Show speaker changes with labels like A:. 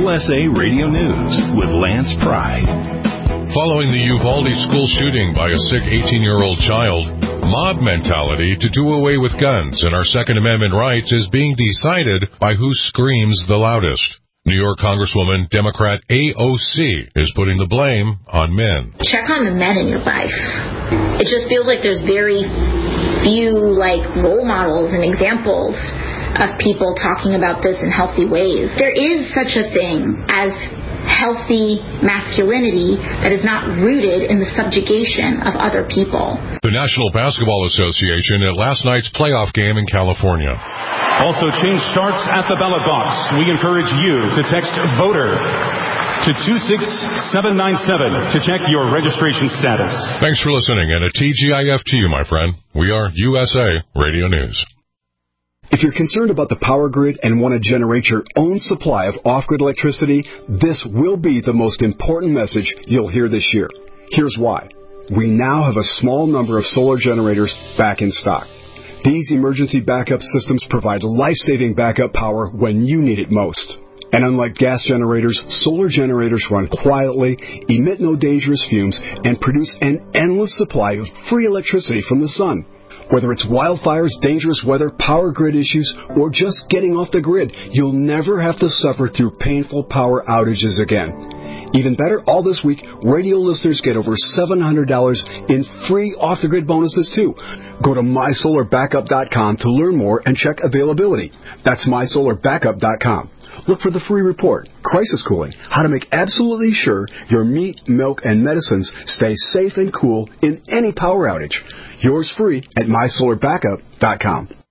A: USA Radio News with Lance Pride.
B: Following the Uvalde school shooting by a sick 18-year-old child, mob mentality to do away with guns and our Second Amendment rights is being decided by who screams the loudest. New York Congresswoman Democrat AOC is putting the blame on men.
C: Check on the men in your life. It just feels like there's very few role models and examples of people talking about this in healthy ways. There is such a thing as healthy masculinity that is not rooted in the subjugation of other people.
B: The National Basketball Association at last night's playoff game in California.
D: Also, change starts at the ballot box. We encourage you to text VOTER to 26797 to check your registration status.
B: Thanks for listening, and a TGIF to you, my friend. We are USA Radio News.
E: If you're concerned about the power grid and want to generate your own supply of off-grid electricity, this will be the most important message you'll hear this year. Here's why. We now have a small number of solar generators back in stock. These emergency backup systems provide life-saving backup power when you need it most. And unlike gas generators, solar generators run quietly, emit no dangerous fumes, and produce an endless supply of free electricity from the sun. Whether it's wildfires, dangerous weather, power grid issues, or just getting off the grid, you'll never have to suffer through painful power outages again. Even better, all this week, radio listeners get over $700 in free off-the-grid bonuses, too. Go to MySolarBackup.com to learn more and check availability. That's MySolarBackup.com. Look for the free report, Crisis Cooling, how to make absolutely sure your meat, milk, and medicines stay safe and cool in any power outage. Yours free at MySolarBackup.com.